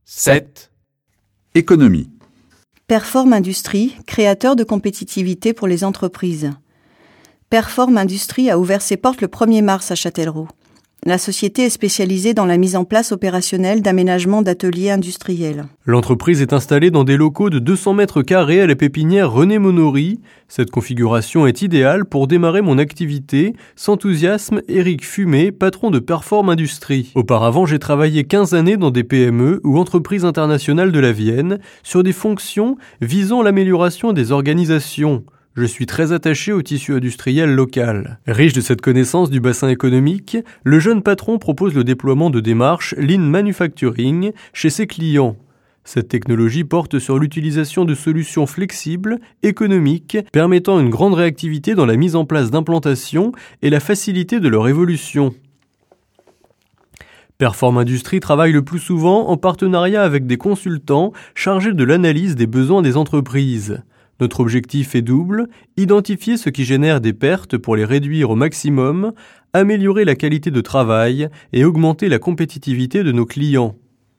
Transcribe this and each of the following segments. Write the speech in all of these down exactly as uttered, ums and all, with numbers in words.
sept. Économie. Perform Industrie, créateur de compétitivité pour les entreprises. Perform Industrie a ouvert ses portes le premier mars à Châtellerault. La société est spécialisée dans la mise en place opérationnelle d'aménagement d'ateliers industriels. L'entreprise est installée dans des locaux de deux cents mètres carrés à la pépinière René Monory. Cette configuration est idéale pour démarrer mon activité, s'enthousiasme Éric Fumet, patron de Perform Industrie. Auparavant, j'ai travaillé quinze années dans des P M E ou entreprises internationales de la Vienne sur des fonctions visant l'amélioration des organisations. Je suis très attaché au tissu industriel local. Riche de cette connaissance du bassin économique, le jeune patron propose le déploiement de démarches Lean Manufacturing chez ses clients. Cette technologie porte sur l'utilisation de solutions flexibles, économiques, permettant une grande réactivité dans la mise en place d'implantations et la facilité de leur évolution. Perform Industrie travaille le plus souvent en partenariat avec des consultants chargés de l'analyse des besoins des entreprises. Notre objectif est double, identifier ce qui génère des pertes pour les réduire au maximum, améliorer la qualité de travail et augmenter la compétitivité de nos clients.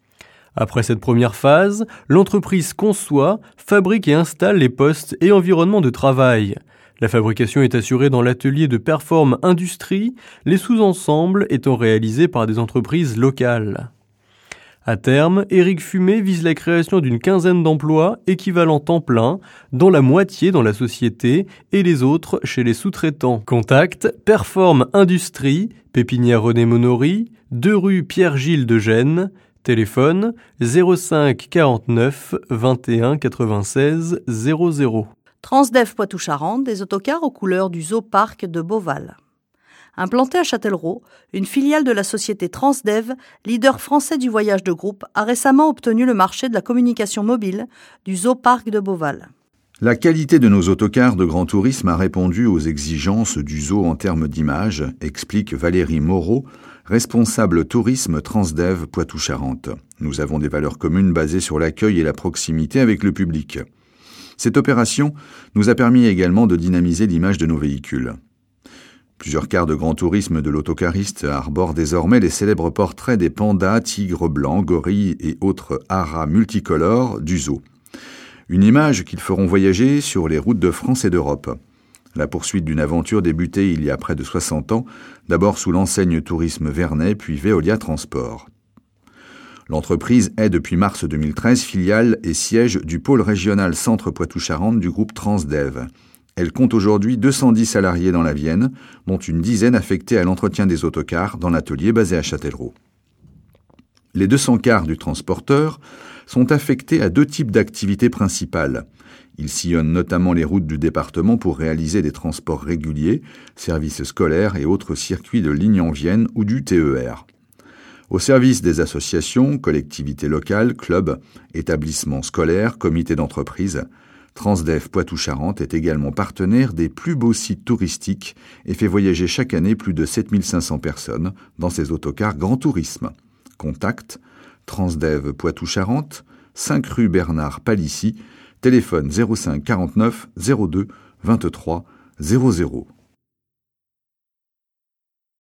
Après cette première phase, l'entreprise conçoit, fabrique et installe les postes et environnements de travail. La fabrication est assurée dans l'atelier de Perform Industrie, les sous-ensembles étant réalisés par des entreprises locales. À terme, Éric Fumet vise la création d'une quinzaine d'emplois équivalents temps plein, dont la moitié dans la société et les autres chez les sous-traitants. Contact Perform Industrie, pépinière René Monory, deux rue Pierre-Gilles de Gênes, téléphone zéro cinq quarante-neuf vingt et un quatre-vingt-seize zéro zéro. Transdev Poitou-Charentes, des autocars aux couleurs du Zoo Parc de Beauval. Implantée à Châtellerault, une filiale de la société Transdev, leader français du voyage de groupe, a récemment obtenu le marché de la communication mobile du Zoo Parc de Beauval. La qualité de nos autocars de grand tourisme a répondu aux exigences du zoo en termes d'image, explique Valérie Moreau, responsable tourisme Transdev Poitou-Charentes. Nous avons des valeurs communes basées sur l'accueil et la proximité avec le public. Cette opération nous a permis également de dynamiser l'image de nos véhicules. Plusieurs cars de grand tourisme de l'autocariste arborent désormais les célèbres portraits des pandas, tigres blancs, gorilles et autres haras multicolores du zoo. Une image qu'ils feront voyager sur les routes de France et d'Europe. La poursuite d'une aventure débutée il y a près de soixante ans, d'abord sous l'enseigne Tourisme Vernet, puis Veolia Transport. L'entreprise est depuis mars deux mille treize filiale et siège du pôle régional Centre Poitou-Charentes du groupe Transdev. Elle compte aujourd'hui deux cent dix salariés dans la Vienne, dont une dizaine affectés à l'entretien des autocars dans l'atelier basé à Châtellerault. Les deux cents cars du transporteur sont affectés à deux types d'activités principales. Ils sillonnent notamment les routes du département pour réaliser des transports réguliers, services scolaires et autres circuits de ligne en Vienne ou du T E R. Au service des associations, collectivités locales, clubs, établissements scolaires, comités d'entreprise, Transdev Poitou-Charentes est également partenaire des plus beaux sites touristiques et fait voyager chaque année plus de sept mille cinq cents personnes dans ses autocars Grand Tourisme. Contact Transdev Poitou-Charentes, cinq rue Bernard Palissy, téléphone zéro cinq quarante-neuf zéro deux vingt-trois zéro zéro.